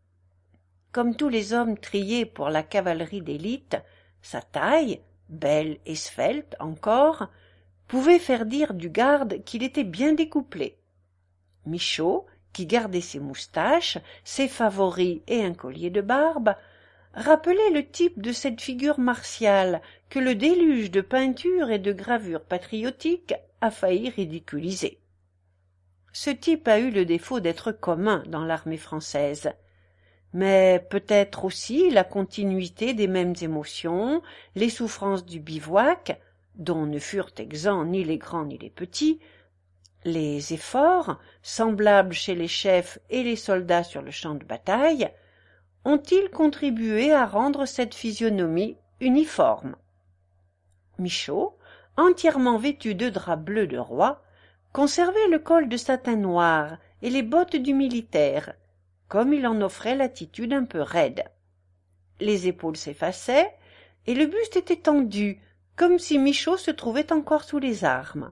Comme tous les hommes triés pour la cavalerie d'élite, sa taille, belle et svelte encore, pouvait faire dire du garde qu'il était bien découplé. Michaud, qui gardait ses moustaches, ses favoris et un collier de barbe, rappelait le type de cette figure martiale que le déluge de peintures et de gravures patriotiques a failli ridiculiser. Ce type a eu le défaut d'être commun dans l'armée française, mais peut-être aussi la continuité des mêmes émotions, les souffrances du bivouac, dont ne furent exempts ni les grands ni les petits, les efforts, semblables chez les chefs et les soldats sur le champ de bataille, ont-ils contribué à rendre cette physionomie uniforme. Michaud, entièrement vêtu de drap bleu de roi, conservait le col de satin noir et les bottes du militaire, comme il en offrait l'attitude un peu raide. Les épaules s'effaçaient, et le buste était tendu, comme si Michaud se trouvait encore sous les armes.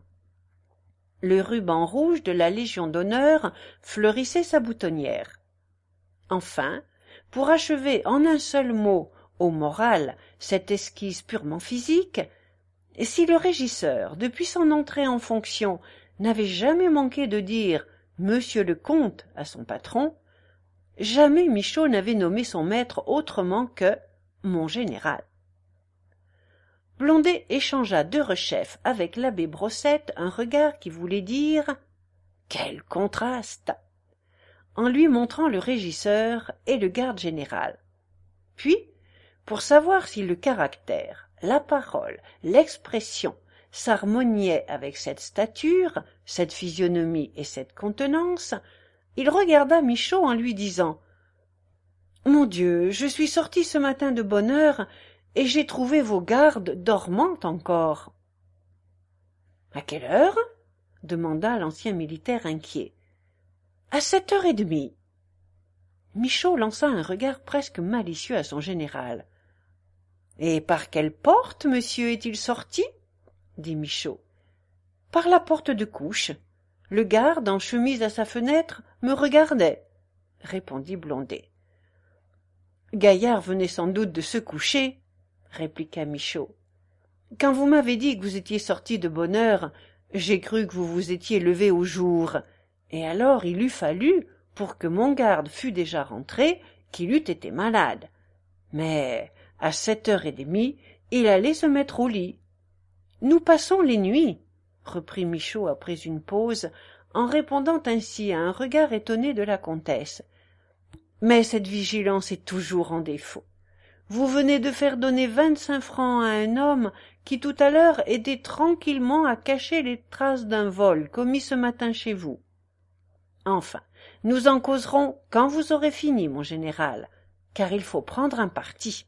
Le ruban rouge de la Légion d'honneur fleurissait sa boutonnière. Enfin, pour achever en un seul mot, au moral, cette esquisse purement physique, si le régisseur, depuis son entrée en fonction, n'avait jamais manqué de dire « Monsieur le comte » à son patron, jamais Michaud n'avait nommé son maître autrement que « mon général ». Blondet échangea derechef avec l'abbé Brossette un regard qui voulait dire « Quel contraste !» en lui montrant le régisseur et le garde général. Puis, pour savoir si le caractère, la parole, l'expression s'harmoniaient avec cette stature, cette physionomie et cette contenance, il regarda Michaud en lui disant « Mon Dieu, je suis sorti ce matin de bonne heure et j'ai trouvé vos gardes dormant encore. »« À quelle heure ?» demanda l'ancien militaire inquiet. « À 7h30. » Michaud lança un regard presque malicieux à son général. « Et par quelle porte, monsieur, est-il sorti ?» dit Michaud. « Par la porte de couche. Le garde, en chemise à sa fenêtre, me regardait, » répondit Blondet. « Gaillard venait sans doute de se coucher, » répliqua Michaud. « Quand vous m'avez dit que vous étiez sorti de bonne heure, j'ai cru que vous vous étiez levé au jour, et alors il eût fallu, pour que mon garde fût déjà rentré, qu'il eût été malade. Mais à 7h30, il allait se mettre au lit. Nous passons les nuits, » reprit Michaud après une pause, en répondant ainsi à un regard étonné de la comtesse. « Mais cette vigilance est toujours en défaut. vous venez de faire donner 25 francs à un homme qui tout à l'heure était tranquillement à cacher les traces d'un vol commis ce matin chez vous. Enfin, nous en causerons quand vous aurez fini, mon général, car il faut prendre un parti.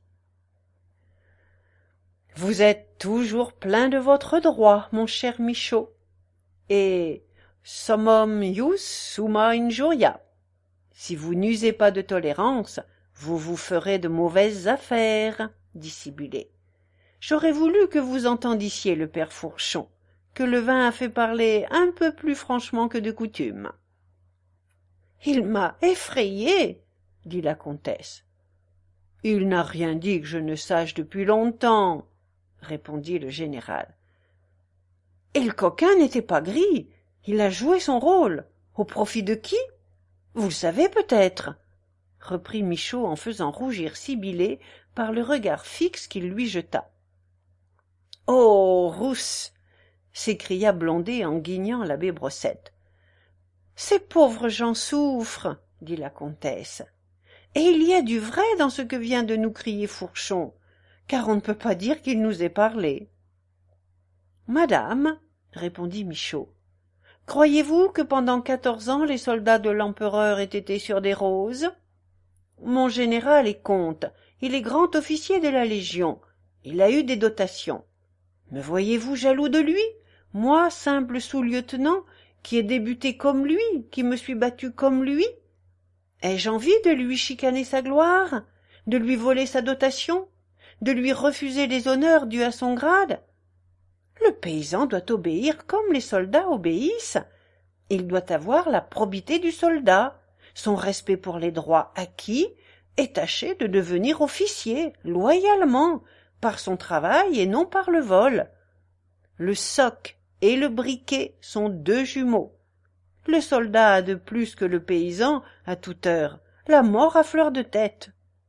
Vous êtes toujours plein de votre droit, mon cher Michaud, et summum ius summa injuria. Si vous n'usez pas de tolérance, vous vous ferez de mauvaises affaires, dit Sibylle. J'aurais voulu que vous entendissiez le père Fourchon, que le vin a fait parler un peu plus franchement que de coutume. Il m'a effrayée, dit la comtesse. Il n'a rien dit que je ne sache depuis longtemps, répondit le général. Et le coquin n'était pas gris, il a joué son rôle. Au profit de qui? Vous le savez peut-être, reprit Michaud en faisant rougir Sibylle par le regard fixe qu'il lui jeta. Oh, rousse! S'écria Blondet en guignant l'abbé Brossette. Ces pauvres gens souffrent, dit la comtesse. Et il y a du vrai dans ce que vient de nous crier Fourchon, car on ne peut pas dire qu'il nous ait parlé. Madame, répondit Michaud, croyez-vous que pendant 14 ans les soldats de l'empereur aient été sur des roses? Mon général est comte, il est grand officier de la Légion, il a eu des dotations. Me voyez-vous jaloux de lui, moi, simple sous-lieutenant, qui ai débuté comme lui, qui me suis battu comme lui? Ai-je envie de lui chicaner sa gloire, de lui voler sa dotation, de lui refuser les honneurs dus à son grade? Le paysan doit obéir comme les soldats obéissent. Il doit avoir la probité du soldat, son respect pour les droits acquis, et tâcher de devenir officier, loyalement, par son travail et non par le vol. Le soc et le briquet sont deux jumeaux. Le soldat a de plus que le paysan, à toute heure, la mort à fleur de tête.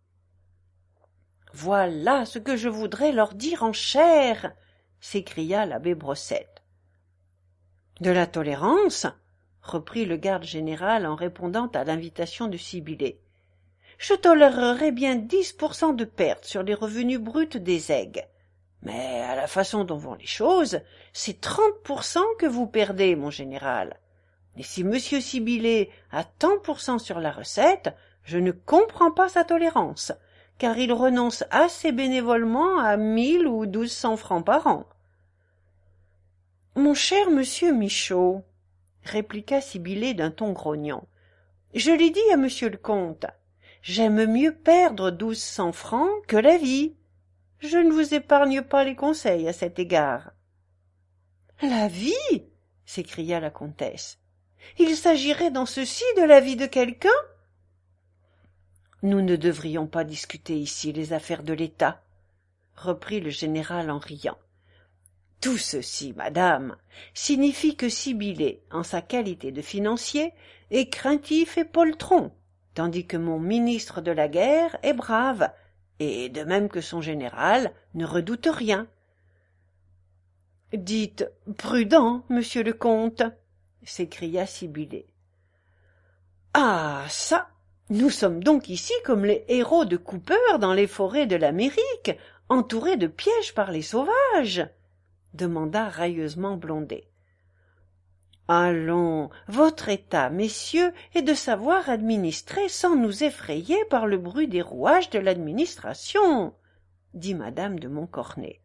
Voilà ce que je voudrais leur dire en chair, s'écria l'abbé Brossette. De la tolérance, reprit le garde général en répondant à l'invitation de Sibylle. Je tolérerais bien 10% de perte sur les revenus bruts des aigues. Mais à la façon dont vont les choses, c'est 30% que vous perdez, mon général. Et si monsieur Sibylle a tant % sur la recette, je ne comprends pas sa tolérance, car il renonce assez bénévolement à 1000 ou 1200 francs par an. Mon cher monsieur Michaud, répliqua Sibylle d'un ton grognon, je l'ai dit à monsieur le comte, j'aime mieux perdre 1200 francs que la vie. Je ne vous épargne pas les conseils à cet égard. La vie? S'écria la comtesse. Il s'agirait dans ceci de la vie de quelqu'un? Nous ne devrions pas discuter ici les affaires de l'État, reprit le général en riant. Tout ceci, madame, signifie que Sibylle, en sa qualité de financier, est craintif et poltron, tandis que mon ministre de la guerre est brave, et de même que son général ne redoute rien. Dites prudent, monsieur le comte, s'écria Sibylle. Ah ça, nous sommes donc ici comme les héros de Cooper dans les forêts de l'Amérique, entourés de pièges par les sauvages, demanda railleusement Blondet. Allons, votre état, messieurs, est de savoir administrer sans nous effrayer par le bruit des rouages de l'administration, dit madame de Montcornet.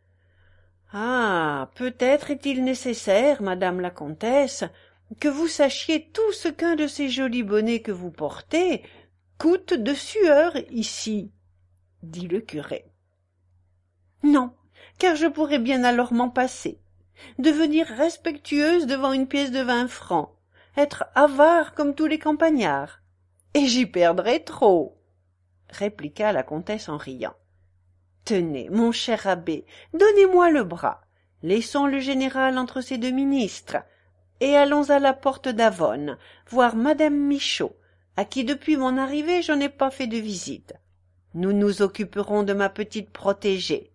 Ah, peut-être est-il nécessaire, madame la comtesse, que vous sachiez tout ce qu'un de ces jolis bonnets que vous portez coûte de sueur ici, dit le curé. Non, car je pourrais bien alors m'en passer, devenir respectueuse devant une pièce de 20 francs, être avare comme tous les campagnards, et j'y perdrais trop, répliqua la comtesse en riant. Tenez, mon cher abbé, donnez-moi le bras, laissons le général entre ces deux ministres, et allons à la porte d'Avone, voir madame Michaud, à qui depuis mon arrivée je n'ai pas fait de visite. Nous nous occuperons de ma petite protégée.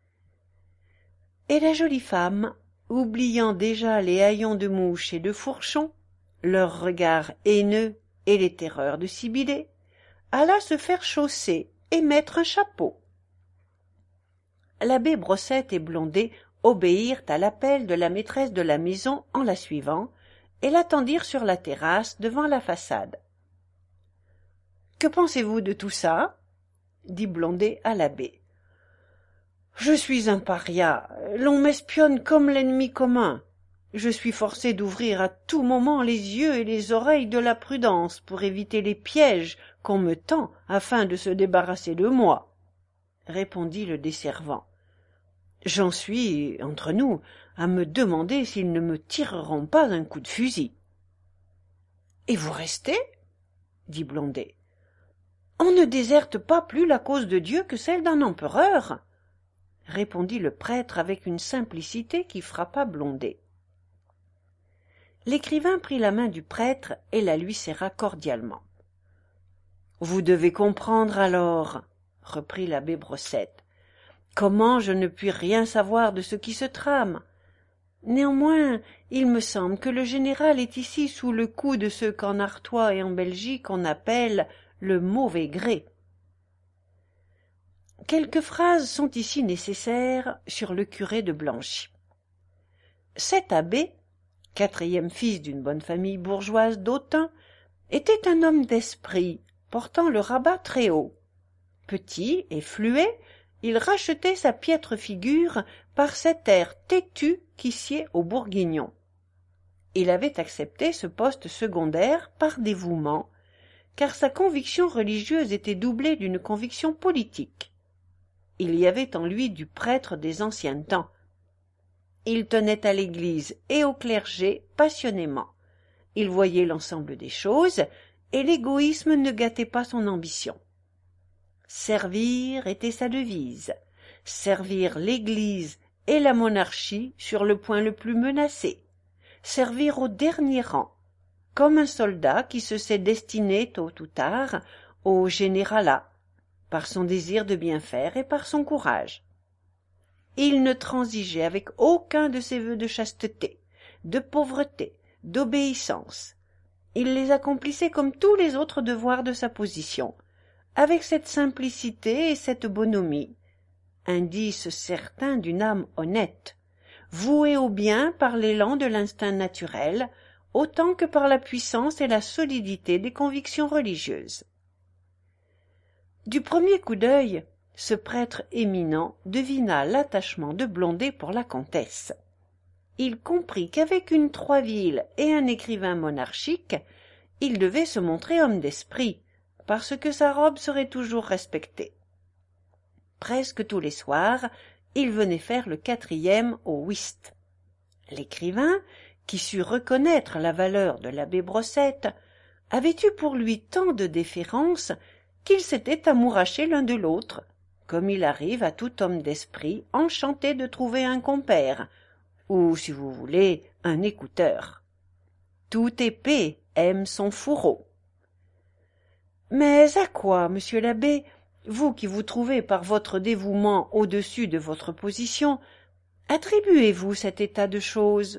Et la jolie femme, oubliant déjà les haillons de mouche et de fourchon, leurs regards haineux et les terreurs de Sibylle, alla se faire chausser et mettre un chapeau. L'abbé Brossette et Blondet obéirent à l'appel de la maîtresse de la maison en la suivant, et l'attendirent sur la terrasse devant la façade. « Que pensez-vous de tout ça ?» dit Blondet à l'abbé. « Je suis un paria, l'on m'espionne comme l'ennemi commun. Je suis forcé d'ouvrir à tout moment les yeux et les oreilles de la prudence pour éviter les pièges qu'on me tend afin de se débarrasser de moi, » répondit le desservant. « J'en suis, entre nous, à me demander s'ils ne me tireront pas un coup de fusil. »« Et vous restez ?» dit Blondet. « On ne déserte pas plus la cause de Dieu que celle d'un empereur, » répondit le prêtre avec une simplicité qui frappa Blondet. L'écrivain prit la main du prêtre et la lui serra cordialement. « Vous devez comprendre alors, » reprit l'abbé Brossette, « comment je ne puis rien savoir de ce qui se trame. Néanmoins, il me semble que le général est ici sous le coup de ce qu'en Artois et en Belgique on appelle le mauvais gré. Quelques phrases sont ici nécessaires sur le curé de Blanchy. Cet abbé, quatrième fils d'une bonne famille bourgeoise d'Autun, était un homme d'esprit, portant le rabat très haut. Petit et fluet, il rachetait sa piètre figure par cet air têtu qui sied aux Bourguignons. Il avait accepté ce poste secondaire par dévouement, car sa conviction religieuse était doublée d'une conviction politique. Il y avait en lui du prêtre des anciens temps. Il tenait à l'Église et au clergé passionnément. Il voyait l'ensemble des choses, et l'égoïsme ne gâtait pas son ambition. Servir était sa devise, servir l'Église et la monarchie sur le point le plus menacé, servir au dernier rang, comme un soldat qui se sait destiné tôt ou tard au généralat, par son désir de bien faire et par son courage. Il ne transigeait avec aucun de ses vœux de chasteté, de pauvreté, d'obéissance. Il les accomplissait comme tous les autres devoirs de sa position, avec cette simplicité et cette bonhomie, indice certain d'une âme honnête, vouée au bien par l'élan de l'instinct naturel, autant que par la puissance et la solidité des convictions religieuses. Du premier coup d'œil, ce prêtre éminent devina l'attachement de Blondet pour la comtesse. Il comprit qu'avec une Troisville et un écrivain monarchique, il devait se montrer homme d'esprit, parce que sa robe serait toujours respectée. Presque tous les soirs, il venait faire le 4e au whist. L'écrivain, qui sut reconnaître la valeur de l'abbé Brossette, avait eu pour lui tant de déférence qu'ils s'étaient amourachés l'un de l'autre, comme il arrive à tout homme d'esprit enchanté de trouver un compère, ou, si vous voulez, un écouteur. Toute épée aime son fourreau. Mais à quoi, monsieur l'abbé, vous qui vous trouvez par votre dévouement au-dessus de votre position, attribuez-vous cet état de choses?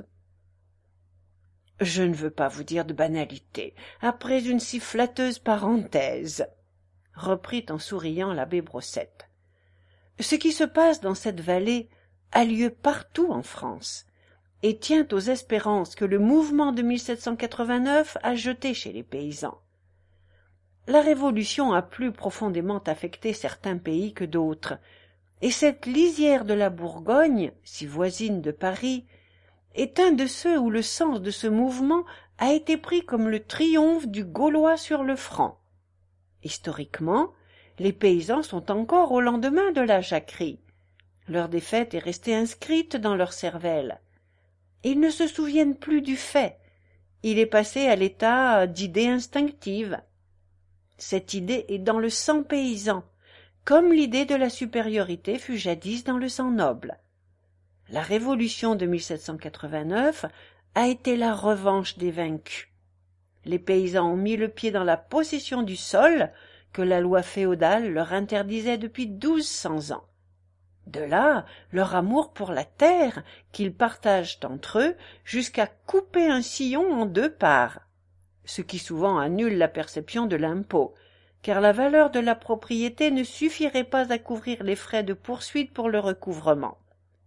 Je ne veux pas vous dire de banalité, après une si flatteuse parenthèse, reprit en souriant l'abbé Brossette. Ce qui se passe dans cette vallée a lieu partout en France, et tient aux espérances que le mouvement de 1789 a jetées chez les paysans. La Révolution a plus profondément affecté certains pays que d'autres, et cette lisière de la Bourgogne, si voisine de Paris, est un de ceux où le sens de ce mouvement a été pris comme le triomphe du Gaulois sur le franc. Historiquement, les paysans sont encore au lendemain de la jacquerie. Leur défaite est restée inscrite dans leur cervelle. Ils ne se souviennent plus du fait. Il est passé à l'état d'idée instinctive. Cette idée est dans le sang paysan, comme l'idée de la supériorité fut jadis dans le sang noble. La Révolution de 1789 a été la revanche des vaincus. Les paysans ont mis le pied dans la possession du sol que la loi féodale leur interdisait depuis 1200 ans. De là, leur amour pour la terre qu'ils partagent entre eux jusqu'à couper un sillon en 2 parts, ce qui souvent annule la perception de l'impôt, car la valeur de la propriété ne suffirait pas à couvrir les frais de poursuite pour le recouvrement.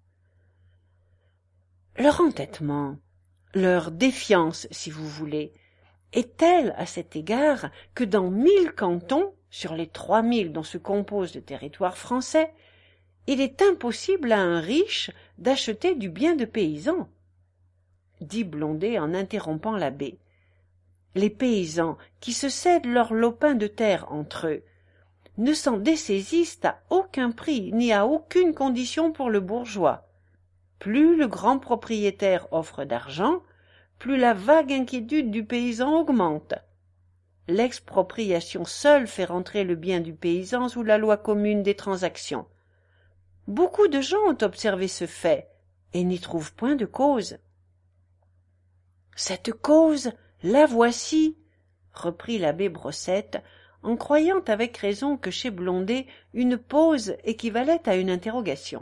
Leur entêtement, leur défiance, si vous voulez, est telle à cet égard que dans 1000 cantons, sur les 3000 dont se compose le territoire français, il est impossible à un riche d'acheter du bien de paysan, dit Blondet en interrompant l'abbé. Les paysans, qui se cèdent leurs lopins de terre entre eux, ne s'en dessaisissent à aucun prix ni à aucune condition pour le bourgeois. Plus le grand propriétaire offre d'argent, plus la vague inquiétude du paysan augmente. L'expropriation seule fait rentrer le bien du paysan sous la loi commune des transactions. Beaucoup de gens ont observé ce fait, et n'y trouvent point de cause. Cette cause, la voici, reprit l'abbé Brossette, en croyant avec raison que chez Blondet une pause équivalait à une interrogation.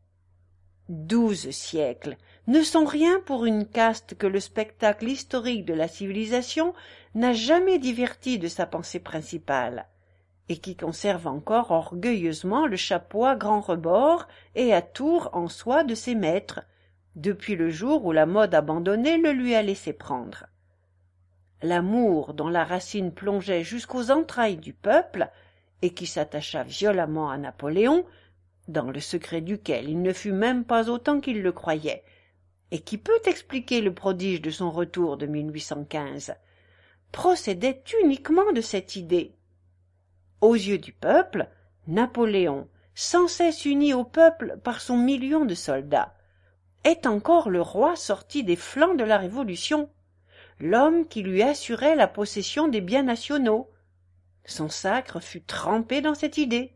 12 siècles ne sont rien pour une caste que le spectacle historique de la civilisation n'a jamais diverti de sa pensée principale, et qui conserve encore orgueilleusement le chapeau à grand rebord et à tours en soie de ses maîtres, depuis le jour où la mode abandonnée le lui a laissé prendre. L'amour dont la racine plongeait jusqu'aux entrailles du peuple, et qui s'attacha violemment à Napoléon, dans le secret duquel il ne fut même pas autant qu'il le croyait, et qui peut expliquer le prodige de son retour de 1815, procédait uniquement de cette idée. Aux yeux du peuple, Napoléon, sans cesse uni au peuple par son million de soldats, est encore le roi sorti des flancs de la Révolution, l'homme qui lui assurait la possession des biens nationaux. Son sacre fut trempé dans cette idée.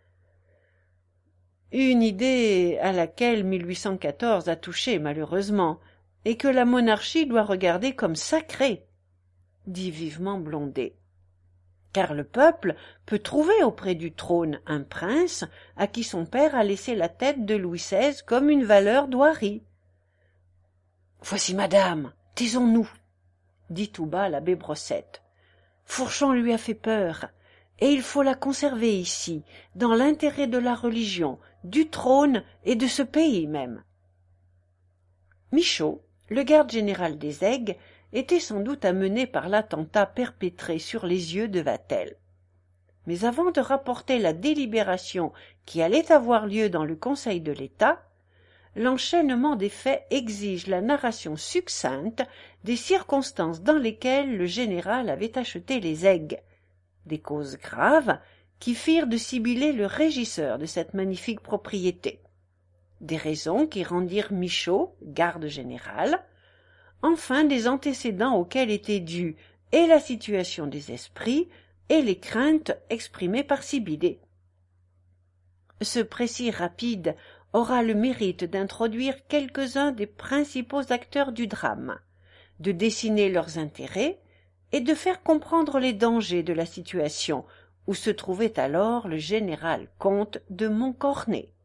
Une idée à laquelle 1814 a touché malheureusement, et que la monarchie doit regarder comme sacrée, dit vivement Blondet. Car le peuple peut trouver auprès du trône un prince à qui son père a laissé la tête de Louis XVI comme une valeur d'hoirie. « Voici madame, taisons-nous » dit tout bas l'abbé Brossette. « Fourchon lui a fait peur, et il faut la conserver ici, dans l'intérêt de la religion, du trône et de ce pays même. » Michaud, le garde général des aigues, était sans doute amené par l'attentat perpétré sur les yeux de Vatel. Mais avant de rapporter la délibération qui allait avoir lieu dans le Conseil de l'État, l'enchaînement des faits exige la narration succincte des circonstances dans lesquelles le général avait acheté les aigues, des causes graves qui firent de Sibillé le régisseur de cette magnifique propriété, des raisons qui rendirent Michaud garde général, enfin des antécédents auxquels était due et la situation des esprits et les craintes exprimées par Sibillé. Ce précis rapide aura le mérite d'introduire quelques-uns des principaux acteurs du drame, de dessiner leurs intérêts et de faire comprendre les dangers de la situation où se trouvait alors le général comte de Montcornet.